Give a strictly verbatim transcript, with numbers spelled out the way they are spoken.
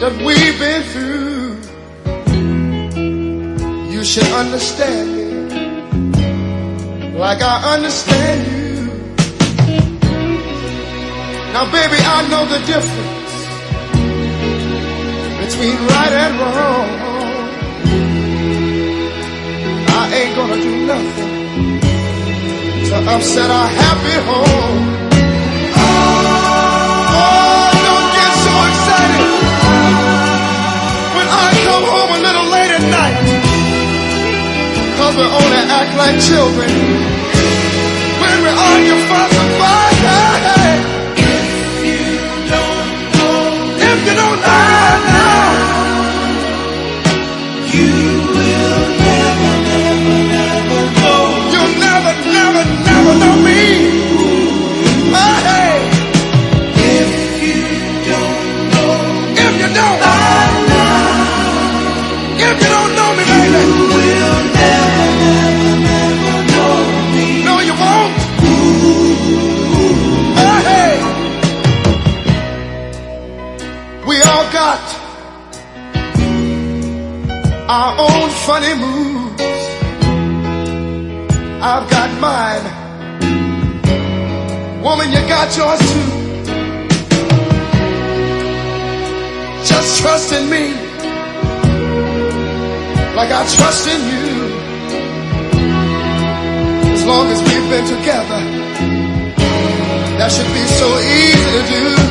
that we've been through, you should understand me like I understand you. Now baby, I know the difference between right and wrong. I ain't gonna do nothing to upset our happy home. Oh, don't get so excited when I come home a little late at night, 'cause we only act like children when we argue, fuss and fight. Hey, if you don't know, if you don't know now, you will never, never, never know. You'll never, never, never know me. Oh, hey, if you don't know, if you don't know, if you don't know me, baby, you will never, never, never know me. No, you won't. Oh, hey, we all got our own funny moves. I've got mine. Woman, you got yours too. Just trust in me like I trust in you. As long as we've been together, that should be so easy to do.